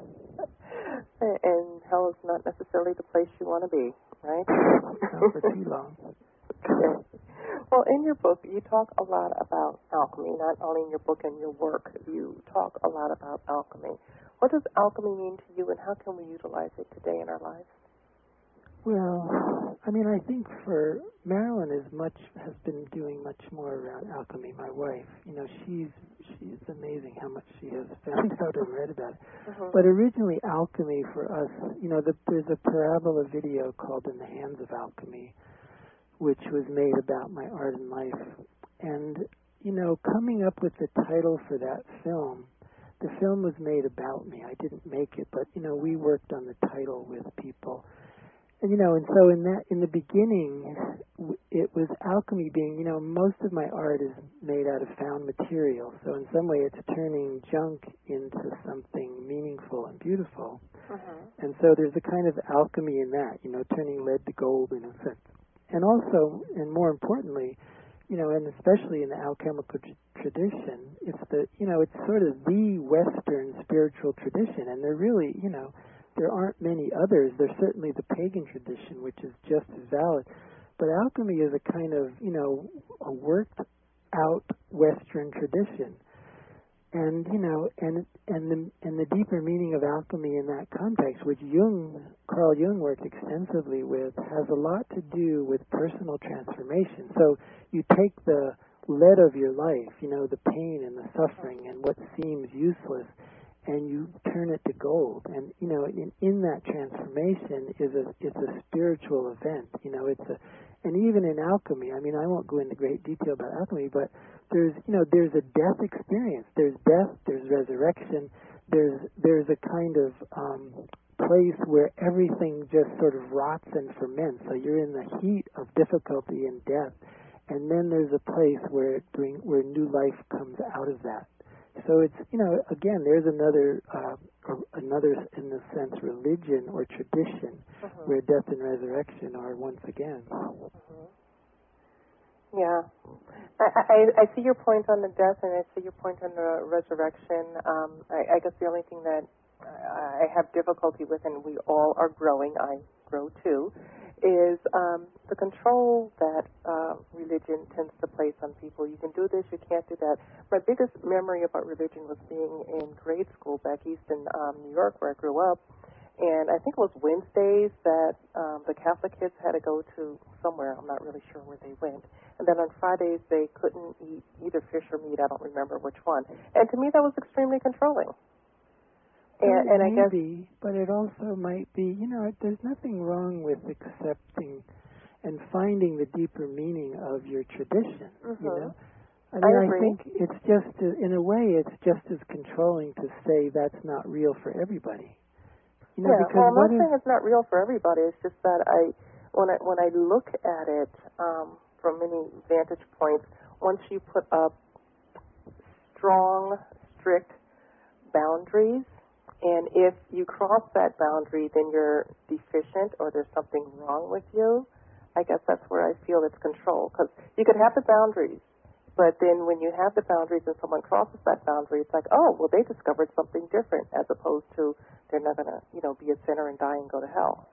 And hell is not necessarily the place you want to be, right?
Not for too long.
Okay. Well, in your book, you talk a lot about alchemy. Not only in your book and your work, you talk a lot about alchemy. What does alchemy mean to you, and how can we utilize it today in our lives?
Well, I mean, I think for Marilyn is much has been doing much more around alchemy. My wife, you know, she's she's amazing how much she has found out and read about it. Uh-huh. But originally, alchemy for us, you know, the, there's a parabola video called "In the Hands of Alchemy," which was made about my art and life. And you know, coming up with the title for that film, the film was made about me. I didn't make it, but you know, we worked on the title with people. And, you know, and so in that, in the beginning, it was alchemy being, you know, most of my art is made out of found material. So in some way it's turning junk into something meaningful and beautiful.
Mm-hmm.
And so there's a kind of alchemy in that, you know, turning lead to gold in a sense. And also, and more importantly, you know, and especially in the alchemical tr- tradition, it's the, you know, it's sort of the Western spiritual tradition. And they're really, you know, there aren't many others. There's certainly the pagan tradition, which is just as valid. But alchemy is a kind of, you know, a worked out Western tradition. And, you know, and and the and the deeper meaning of alchemy in that context, which Jung, Carl Jung worked extensively with, has a lot to do with personal transformation. So you take the lead of your life, you know, the pain and the suffering and what seems useless, and you turn it to gold. And, you know, in, in that transformation is a it's a spiritual event. You know, it's a, and even in alchemy, I mean, I won't go into great detail about alchemy, but there's, you know, there's a death experience. There's death, there's resurrection, there's there's a kind of um, place where everything just sort of rots and ferments. So you're in the heat of difficulty and death, and then there's a place where it bring where new life comes out of that. So it's, you know, again, there's another, uh, another, in the sense, religion or tradition mm-hmm. where death and resurrection are once again.
Mm-hmm. Yeah. I, I, I see your point on the death, and I see your point on the resurrection. Um, I, I guess the only thing that I have difficulty with, and we all are growing, I grow too, is um, the control that uh, religion tends to place on people. You can do this, you can't do that. My biggest memory about religion was being in grade school back east in um, New York, where I grew up, and I think it was Wednesdays that um, the Catholic kids had to go to somewhere. I'm not really sure where they went. And then on Fridays, they couldn't eat either fish or meat. I don't remember which one. And to me, that was extremely controlling.
And,
and, and
it
I
may
guess,
be, but it also might be, you know, there's nothing wrong with accepting and finding the deeper meaning of your tradition,
mm-hmm.
you know? I mean,
I,
I think it's just, in a way, it's just as controlling to say that's not real for everybody. You know,
yeah,
because
well, I'm not
what
saying
if,
it's not real for everybody. It's just that I, when I when I look at it um, from many vantage points, once you put up strong, strict boundaries, and if you cross that boundary, then you're deficient or there's something wrong with you. I guess that's where I feel it's control, because you could have the boundaries, but then when you have the boundaries and someone crosses that boundary, it's like, oh, well, they discovered something different, as opposed to they're not going to, you know, be a sinner and die and go to hell.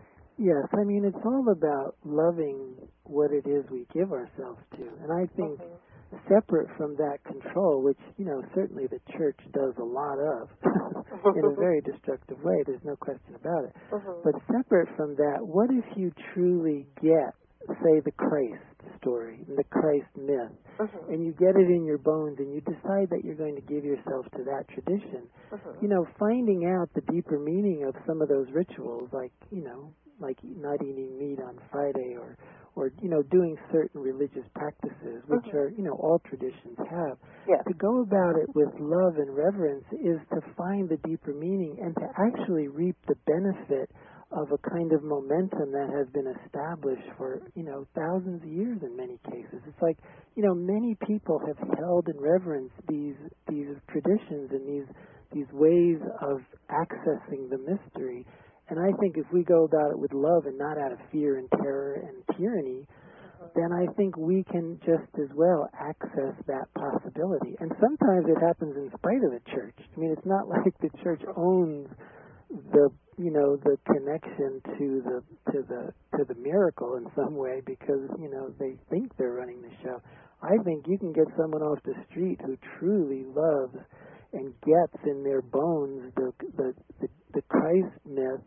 Yes, I mean, it's all about loving what it is we give ourselves to. And I think mm-hmm. separate from that control, which, you know, certainly the church does a lot of in a very destructive way, there's no question about it. Mm-hmm. But separate from that, what if you truly get, say, the Christ story, the Christ myth, mm-hmm. and you get it in your bones and you decide that you're going to give yourself to that tradition, mm-hmm. you know, finding out the deeper meaning of some of those rituals, like, you know, like not eating meat on Friday, or, or you know, doing certain religious practices, which mm-hmm. are, you know, all traditions have.
Yeah.
To go about it with love and reverence is to find the deeper meaning and to actually reap the benefit of a kind of momentum that has been established for, you know, thousands of years in many cases. It's like, you know, many people have held and reverenced these these traditions and these these ways of accessing the mystery. And I think if we go about it with love and not out of fear and terror and tyranny, uh-huh. then I think we can just as well access that possibility. And sometimes it happens in spite of the church. I mean, it's not like the church owns the, you know, the connection to the to the to the miracle in some way, because, you know, they think they're running the show. I think you can get someone off the street who truly loves and gets in their bones the the the, the Christ myth,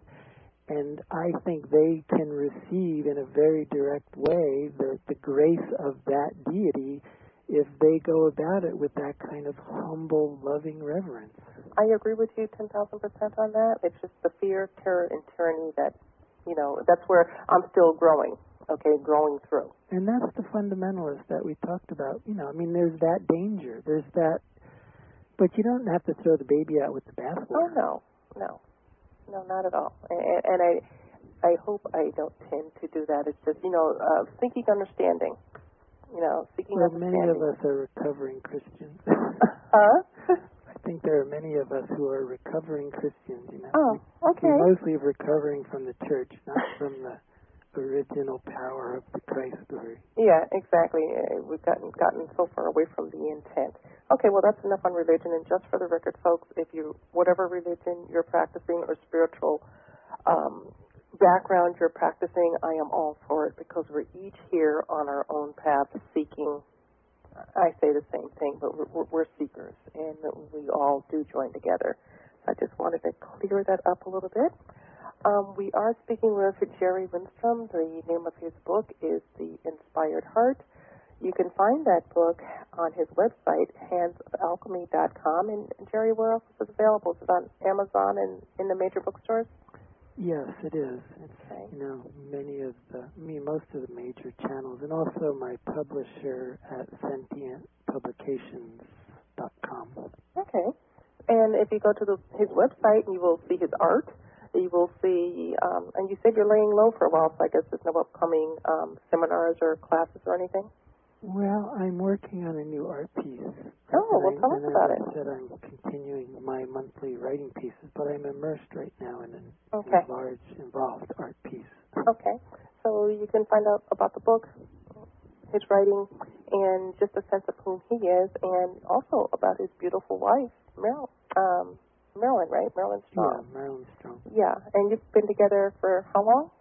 and I think they can receive in a very direct way the the grace of that deity if they go about it with that kind of humble, loving reverence.
I agree with you ten thousand percent on that. It's just the fear, terror, and tyranny that, you know, that's where I'm still growing, okay, growing through.
And that's the fundamentalist that we talked about. You know, I mean, there's that danger. There's that, but you don't have to throw the baby out with the bathwater.
Oh, no, no. No, not at all. And, and I I hope I don't tend to do that. It's just, you know, uh, seeking understanding. You know, seeking
well,
understanding.
many of us are recovering Christians.
Huh?
I think there are many of us who are recovering Christians, you know.
Oh, okay.
We're mostly recovering from the church, not from the original power of the Christ story.
Yeah, exactly. Uh, We've gotten gotten so far away from the intent. Okay, well, that's enough on religion. And just for the record, folks, if you, whatever religion you're practicing or spiritual um, background you're practicing, I am all for it, because we're each here on our own path seeking. I say the same thing, but we're, we're, we're seekers, and we all do join together. I just wanted to clear that up a little bit. Um, we are speaking with Jerry Lindstrom. The name of his book is The Inspired Heart. You can find that book on his website, hands of alchemy dot com. And, Jerry, where else is it available? Is it on Amazon and in the major bookstores?
Yes, it is. It's,
Okay.
you know, many of the, I mean, most of the major channels, and also my publisher at sentient publications dot com.
Okay. And if you go to the, his website, you will see his art. You will see, um, and you said you're laying low for a while, so I guess there's no upcoming um, seminars or classes or anything?
Well, I'm working on a new art piece.
Oh, well,
and
tell
I,
us
and
about
as
it.
I said, I'm continuing my monthly writing pieces, but I'm immersed right now in, an,
Okay.
in a large, involved art piece.
Okay. So you can find out about the book, his writing, and just a sense of who he is, and also about his beautiful wife, Meryl, um, Marilyn, right? Marilyn Strong.
Yeah, Marilyn Strong.
Yeah. And you've been together for how long?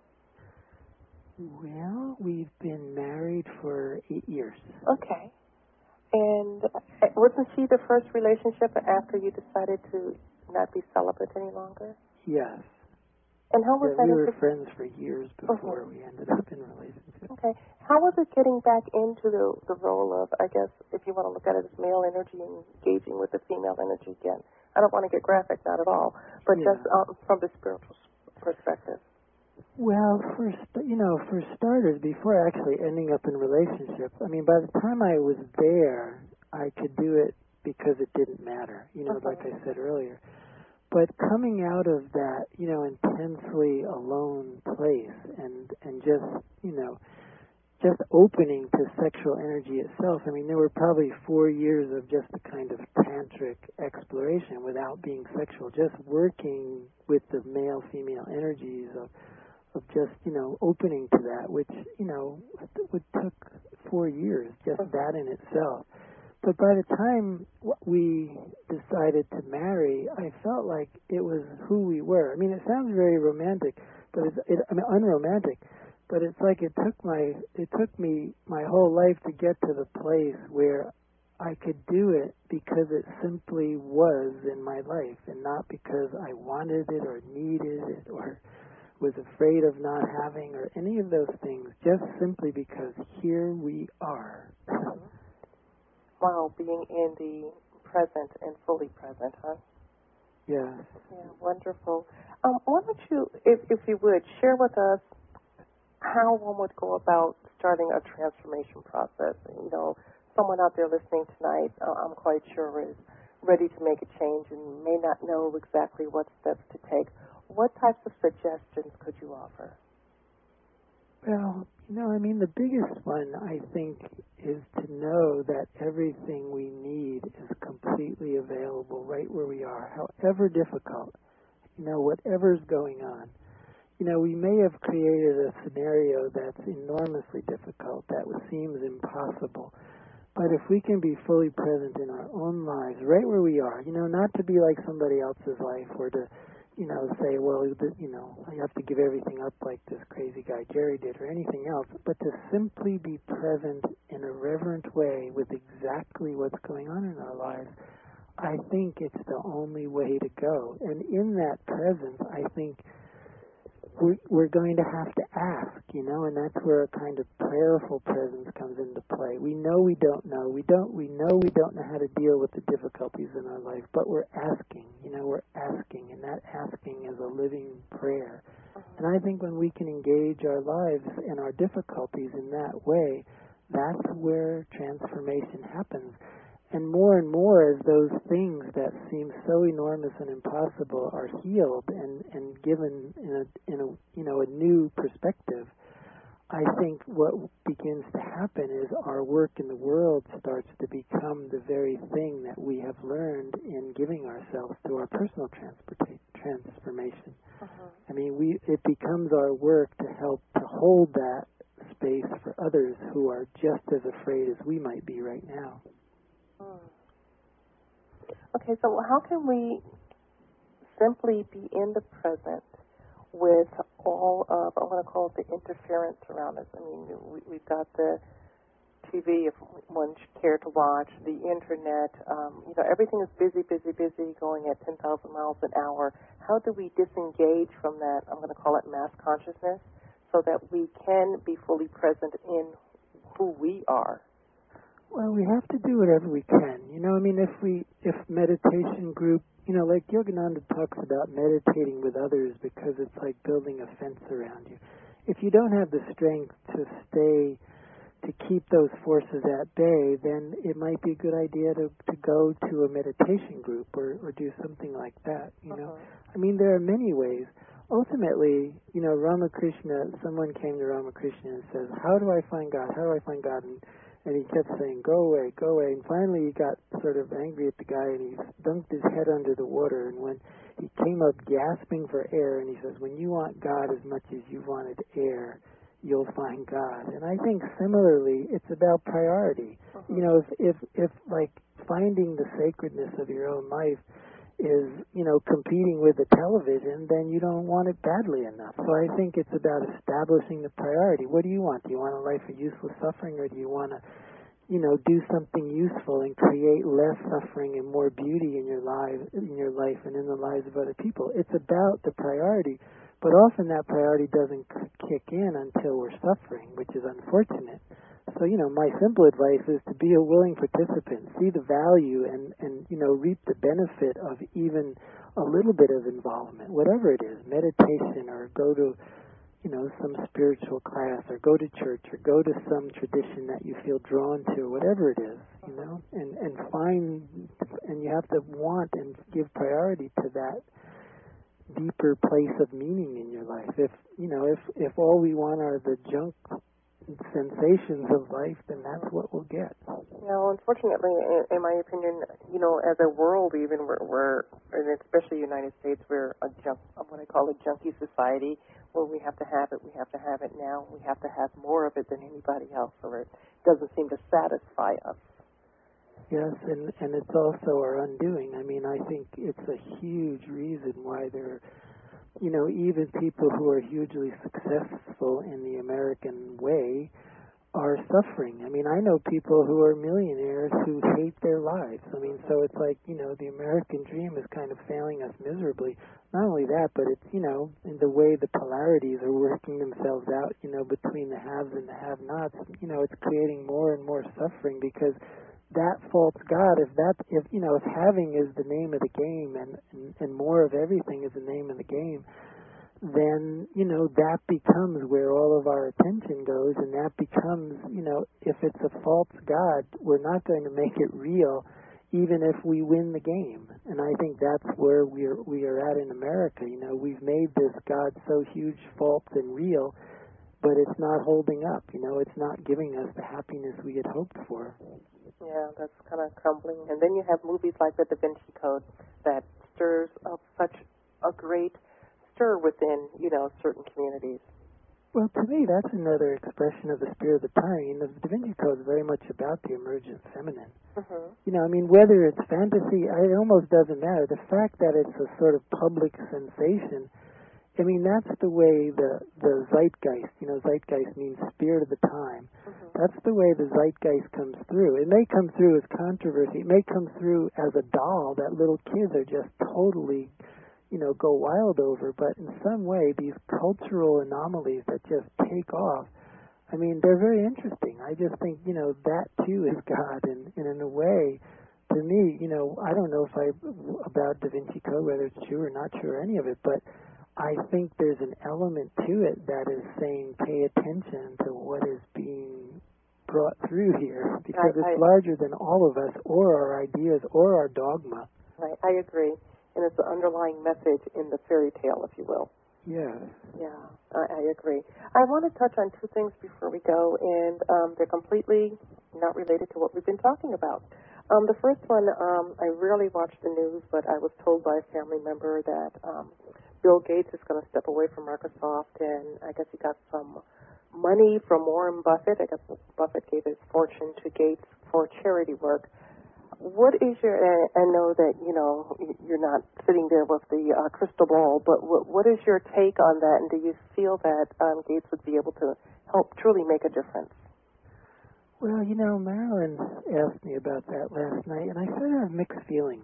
Well, we've been married for eight years.
Okay. And uh, wasn't she the first relationship after you decided to not be celibate any longer?
Yes.
And how was
Yeah,
that?
we were
inter-
friends for years before
Mhm.
we ended up in a relationship.
Okay. How was it getting back into the the role of, I guess, if you want to look at it as male energy and engaging with the female energy again? I don't want to get graphic, not at all, but
Yeah.
just um, from the spiritual perspective.
Well, for st- you know, for starters, before actually ending up in a relationship, I mean, by the time I was there, I could do it because it didn't matter, you know,
Mhm.
like I said earlier. But coming out of that, you know, intensely alone place and and just, you know, just opening to sexual energy itself. I mean, there were probably four years of just a kind of tantric exploration without being sexual, just working with the male-female energies of of just, you know, opening to that, which, you know, would took four years, just that in itself. But by the time we decided to marry, I felt like it was who we were. I mean, it sounds very romantic, but it's, it, I mean, unromantic, but it's like it took my, it took me my whole life to get to the place where I could do it because it simply was in my life and not because I wanted it or needed it or was afraid of not having or any of those things, just simply because here we are.
Wow, being in the present and fully present, huh?
Yes.
Yeah, wonderful. Um, why don't you, if, if you would, share with us how one would go about starting a transformation process. You know, someone out there listening tonight, uh, I'm quite sure, is ready to make a change and may not know exactly what steps to take. What types of suggestions could you offer?
Well, you know, I mean, the biggest one, I think, is to know that everything we need is completely available right where we are, however difficult, you know, whatever's going on. You know, we may have created a scenario that's enormously difficult, that seems impossible. But if we can be fully present in our own lives, right where we are, you know, not to be like somebody else's life or to, you know, say, well, you know, I have to give everything up like this crazy guy Jerry did or anything else, but to simply be present in a reverent way with exactly what's going on in our lives, I think it's the only way to go. And in that presence, I think we're, we're going to have to ask, you know, and that's where a kind of prayerful presence comes into play. We know we don't know. We don't. We know we don't know how to deal with the difficulties in our life, but we're asking, you know, we're asking, and that asking is a living prayer. And I think when we can engage our lives and our difficulties in that way, that's where transformation happens. and more and more as those things that seem so enormous and impossible are healed and, and given in a, in a, you know, a new perspective, I think what begins to happen is our work in the world starts to become the very thing that we have learned in giving ourselves to our personal transporta- transformation. Uh-huh. I mean, we it becomes our work to help to hold that space for others who are just as afraid as we might be right now.
Hmm. Okay, so how can we simply be in the present with all of, I want to call it the interference around us? I mean, we, we've got the T V, if one cared to watch, the internet, um, you know, everything is busy, busy, busy, going at ten thousand miles an hour. How do we disengage from that, I'm going to call it mass consciousness, so that we can be fully present in who we are?
Well, we have to do whatever we can. You know, I mean, if we, if meditation group, you know, like Yogananda talks about meditating with others because it's like building a fence around you. If you don't have the strength to stay, to keep those forces at bay, then it might be a good idea to, to go to a meditation group or, or do something like that, you know. Uh-huh. I mean, there are many ways. Ultimately, you know, Ramakrishna, someone came to Ramakrishna and says, how do I find God? How do I find God? And And he kept saying, go away, go away. And finally he got sort of angry at the guy and he dunked his head under the water. And when he came up gasping for air, and he says, when you want God as much as you wanted air, you'll find God. And I think similarly, it's about priority. Uh-huh. You know, if, if, if like finding the sacredness of your own life is, you know, competing with the television, then you don't want it badly enough. So I think it's about establishing the priority. What do you want? Do you want a life of useless suffering, or do you want to, you know, do something useful and create less suffering and more beauty in your life, in your life and in the lives of other people? It's about the priority, but often that priority doesn't kick in until we're suffering, which is unfortunate. So, you know, my simple advice is to be a willing participant, see the value and, and, you know, reap the benefit of even a little bit of involvement, whatever it is, meditation, or go to, you know, some spiritual class, or go to church, or go to some tradition that you feel drawn to, whatever it is, you know, and, and find, and you have to want and give priority to that deeper place of meaning in your life. If, you know, if, if all we want are the junk sensations of life, then that's what we'll get.
Now, unfortunately, in, in my opinion, you know, as a world, even we're, we're and especially the United States, we're a junk, what I call a junkie society, where we have to have it, we have to have it now, we have to have more of it than anybody else, or it doesn't seem to satisfy us.
Yes, and, and it's also our undoing. I mean, I think it's a huge reason why there are, you know, even people who are hugely successful in the American way are suffering. I mean, I know people who are millionaires who hate their lives. I mean, so it's like, you know, the American dream is kind of failing us miserably. Not only that, but it's, you know, in the way the polarities are working themselves out, you know, between the haves and the have-nots, you know, it's creating more and more suffering because that faults God. If that, if, you know, if having is the name of the game and, and, and more of everything is the name of the game, then, you know, that becomes where all of our attention goes, and that becomes, you know, if it's a false God, we're not going to make it real even if we win the game. And I think that's where we're, we are at in America. You know, we've made this God so huge, false, and real, but it's not holding up. You know, it's not giving us the happiness we had hoped for.
Yeah, that's kind of crumbling. And then you have movies like The Da Vinci Code that stirs up such a great stir within, you know, certain communities.
Well, to me, that's another expression of the spirit of the time. You know, the Da Vinci Code is very much about the emergent feminine. Mm-hmm. You know, I mean, whether it's fantasy, it almost doesn't matter. The fact that it's a sort of public sensation, I mean, that's the way the, the zeitgeist, you know, zeitgeist means spirit of the time. Mm-hmm. That's the way the zeitgeist comes through. It may come through as controversy. It may come through as a doll that little kids are just totally, you know, go wild over. But in some way, these cultural anomalies that just take off, I mean, they're very interesting. I just think, you know, that too is God. And, and in a way, to me, you know, I don't know if I, about Da Vinci Code, whether it's true or not true or any of it, but I think there's an element to it that is saying pay attention to what is being brought through here because
I,
it's
I,
larger than all of us or our ideas or our dogma.
I, I agree. And it's the underlying message in the fairy tale, if you will.
Yes.
Yeah, I, I agree. I want to touch on two things before we go, and um, they're completely not related to what we've been talking about. Um, the first one, um, I rarely watch the news, but I was told by a family member that um, Bill Gates is going to step away from Microsoft, and I guess he got some money from Warren Buffett. I guess Buffett gave his fortune to Gates for charity work. What is your, I know that, you know, you're not sitting there with the uh, crystal ball, but what, what is your take on that, and do you feel that um, Gates would be able to help truly make a difference?
Well, you know, Marilyn asked me about that last night, and I sort of have mixed feelings.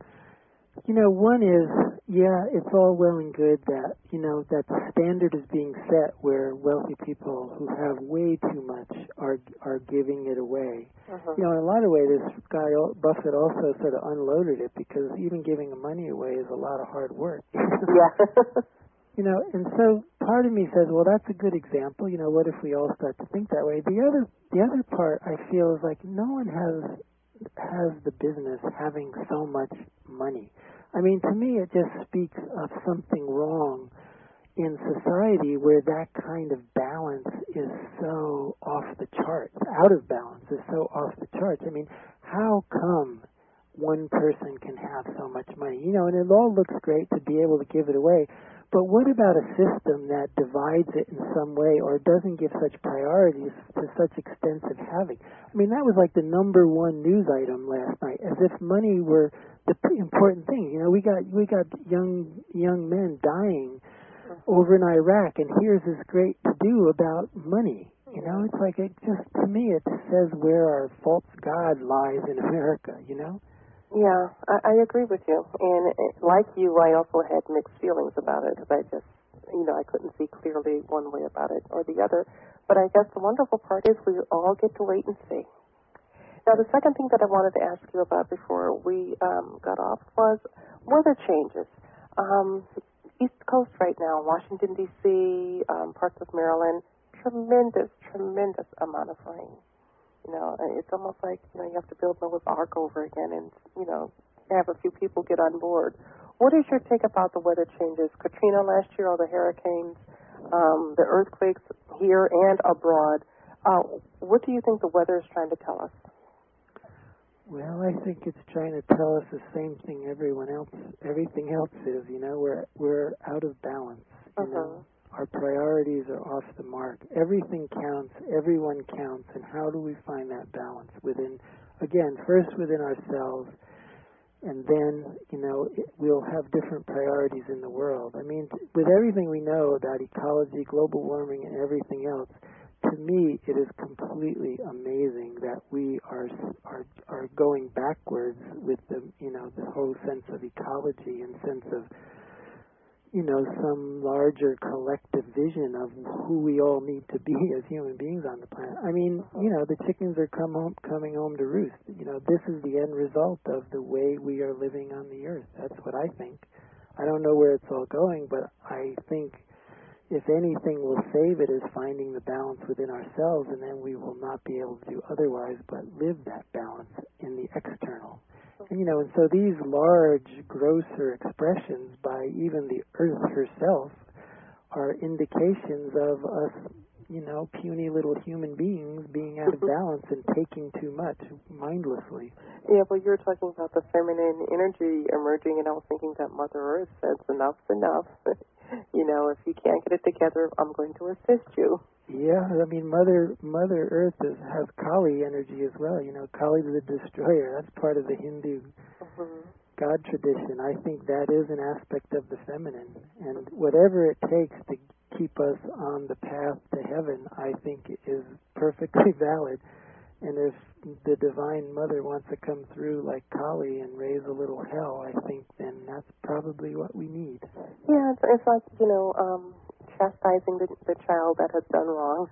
You know, one is, yeah, it's all well and good that, you know, that the standard is being set where wealthy people who have way too much are are giving it away.
Uh-huh.
You know, in a lot of ways, this guy, Buffett, also sort of unloaded it because even giving the money away is a lot of hard work.
Yeah.
You know, and so part of me says, well, that's a good example. You know, what if we all start to think that way? The other, the other part I feel is like no one has has the business having so much money. I mean, to me, it just speaks of something wrong in society where that kind of balance is so off the charts, out of balance is so off the charts. I mean, how come one person can have so much money? You know, and it all looks great to be able to give it away, but what about a system that divides it in some way or doesn't give such priorities to such extensive having? I mean, that was like the number one news item last night, as if money were the important thing. You know, we got we got young young men dying over in Iraq, and here's this great to-do about money. You know, it's like, it just, to me, it says where our false God lies in America, you know?
Yeah, I, I agree with you. And it, like you, I also had mixed feelings about it because I just, you know, I couldn't see clearly one way about it or the other. But I guess the wonderful part is we all get to wait and see. Now, the second thing that I wanted to ask you about before we um, got off was weather changes. Um, East Coast right now, Washington, D C, um, parts of Maryland, tremendous, tremendous amount of rain. You know, it's almost like, you know, you have to build Noah's Ark over again and, you know, have a few people get on board. What is your take about the weather changes? Katrina last year, all the hurricanes, um, the earthquakes here and abroad. Uh, what do you think the weather is trying to tell us?
Well, I think it's trying to tell us the same thing everyone else, everything else is. You know, we're we're out of balance. You
Uh-huh.
know, our priorities are off the mark. Everything counts. Everyone counts. And how do we find that balance within? Again, first within ourselves, and then, you know, it, we'll have different priorities in the world. I mean, t- with everything we know about ecology, global warming, and everything else, to me, it is completely amazing that we are are are going backwards with the, you know, the whole sense of ecology and sense of, you know, some larger collective vision of who we all need to be as human beings on the planet. I mean, you know, the chickens are come home, coming home to roost. You know, this is the end result of the way we are living on the earth. That's what I think. I don't know where it's all going, but I think if anything will save it is finding the balance within ourselves, and then we will not be able to do otherwise but live that balance in the external. And, you know, and so these large, grosser expressions by even the earth herself are indications of us, you know, puny little human beings being out of balance and taking too much mindlessly.
Yeah, well, you were talking about the feminine energy emerging, and I was thinking that Mother Earth says enough's enough. You know, if you can't get it together, I'm going to assist you.
Yeah, I mean, Mother Mother Earth is, has Kali energy as well. You know, Kali the destroyer. That's part of the Hindu mm-hmm. God tradition. I think that is an aspect of the feminine. And whatever it takes to keep us on the path to heaven, I think is perfectly valid. And if the Divine Mother wants to come through like Kali and raise a little hell, I think then that's probably what we need.
Yeah, it's, it's like, you know, um, chastising the, the child that has done wrong.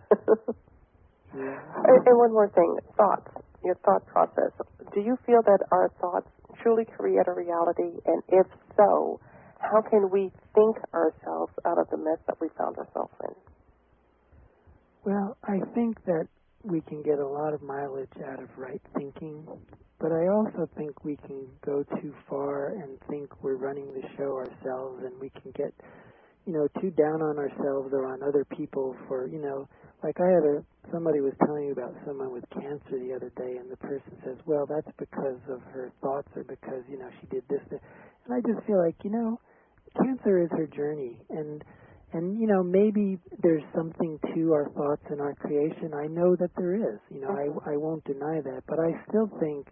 Yeah.
And, and one more thing, thoughts, your thought process. Do you feel that our thoughts truly create a reality? And if so, how can we think ourselves out of the mess that we found ourselves in?
Well, I think that we can get a lot of mileage out of right thinking, but I also think we can go too far and think we're running the show ourselves, and we can get, you know, too down on ourselves or on other people for, you know, like I had a, somebody was telling me about someone with cancer the other day, and the person says, well, that's because of her thoughts or because, you know, she did this. this. And I just feel like, you know, cancer is her journey, and And, you know, maybe there's something to our thoughts and our creation. I know that there is. You know, I, I won't deny that. But I still think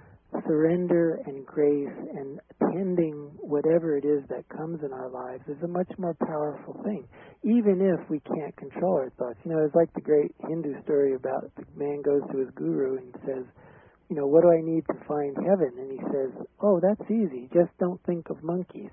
surrender and grace and tending whatever it is that comes in our lives is a much more powerful thing, even if we can't control our thoughts. You know, it's like the great Hindu story about the man goes to his guru and says, you know, what do I need to find heaven? And he says, oh, that's easy. Just don't think of monkeys.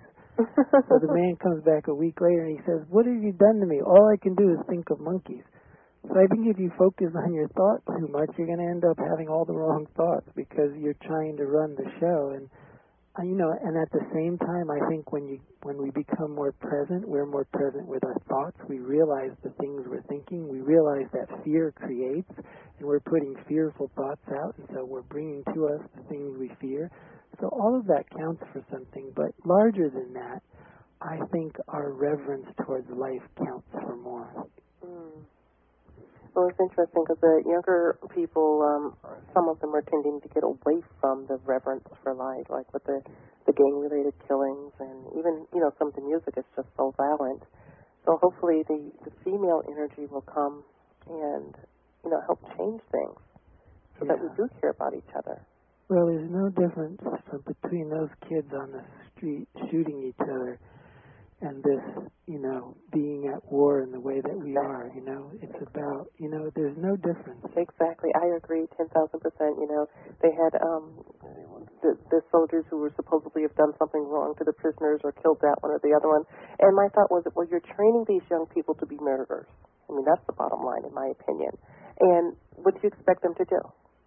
So the man comes back a week later and he says, what have you done to me? All I can do is think of monkeys. So I think if you focus on your thoughts too much, you're going to end up having all the wrong thoughts because you're trying to run the show. And, uh, you know, and at the same time, I think when you when we become more present, we're more present with our thoughts. We realize the things we're thinking. We realize that fear creates, and we're putting fearful thoughts out, and so we're bringing to us the things we fear. So all of that counts for something, but larger than that, I think our reverence towards life counts for more.
Mm. Well, it's interesting because the younger people, um, some of them are tending to get away from the reverence for life, like with the, the gang-related killings, and even, you know, some of the music is just so violent. So hopefully the, the female energy will come and, you know, help change things so
yeah.
that we do care about each other.
Well, there's no difference between those kids on the street shooting each other and this, you know, being at war in the way that we are, you know. It's about, you know, there's no difference.
Exactly. I agree ten thousand percent. You know, they had um, the, the soldiers who were supposedly have done something wrong to the prisoners or killed that one or the other one. And my thought was, well, you're training these young people to be murderers. I mean, that's the bottom line, in my opinion. And what do you expect them to do?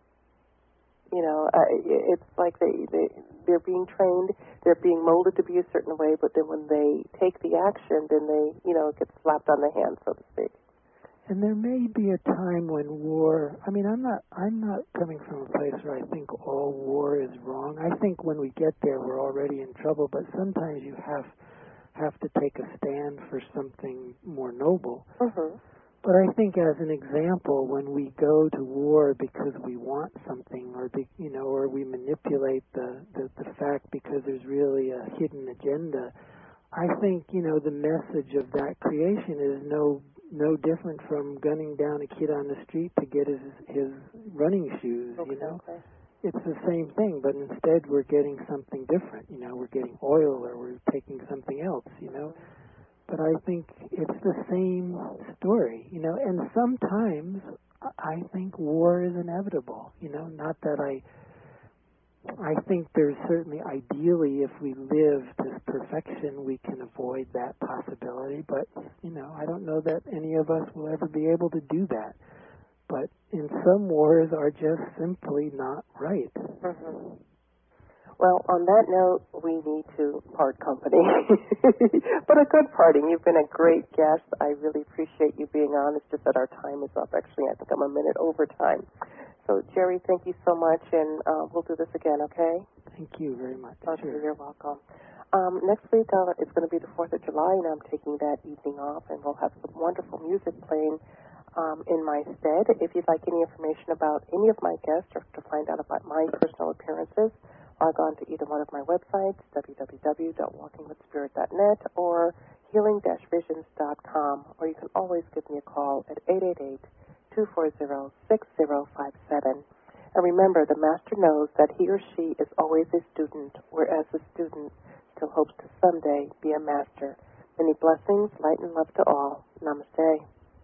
You know, uh, it's like they, they, they're being trained, they're being molded to be a certain way, but then when they take the action, then they, you know, get slapped on the hand, so to speak.
And there may be a time when war, I mean, I'm not, I'm not coming from a place where I think all war is wrong. I think when we get there, we're already in trouble, but sometimes you have, have to take a stand for something more noble.
Mm-hmm.
But I think as an example, when we go to war because we want something, or be, you know, or we manipulate the, the, the fact because there's really a hidden agenda, I think, you know, the message of that creation is no no different from gunning down a kid on the street to get his his running shoes,
Okay,
you know.
okay.
It's the same thing, but instead we're getting something different, you know. We're getting oil or we're taking something else, you know. But I think it's the same story, you know, and sometimes I think war is inevitable, you know, not that I, I think there's certainly, ideally, if we live to perfection, we can avoid that possibility, but, you know, I don't know that any of us will ever be able to do that. But in some wars are just simply not right.
Mm-hmm. Well, on that note, we need to part company. But a good parting. You've been a great guest. I really appreciate you being on. It's just that our time is up. Actually, I think I'm a minute over time. So, Jerry, thank you so much, and uh, we'll do this again, okay?
Thank you very much.
Okay,
Sure.
you're welcome. Um, next week, uh, it's going to be the fourth of July, and I'm taking that evening off, and we'll have some wonderful music playing um, in my stead. If you'd like any information about any of my guests or to find out about my personal appearances, log on to either one of my websites, w w w dot walking with spirit dot net or healing dash visions dot com, or you can always give me a call at eight eight eight, two four zero, six zero five seven. And remember, the master knows that he or she is always a student, whereas the student still hopes to someday be a master. Many blessings, light and love to all. Namaste.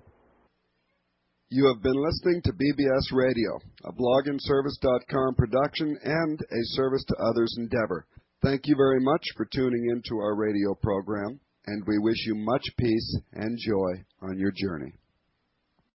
You have been listening to B B S Radio, a blog and service dot com production and a service to others endeavor. Thank you very much for tuning into our radio program, and we wish you much peace and joy on your journey.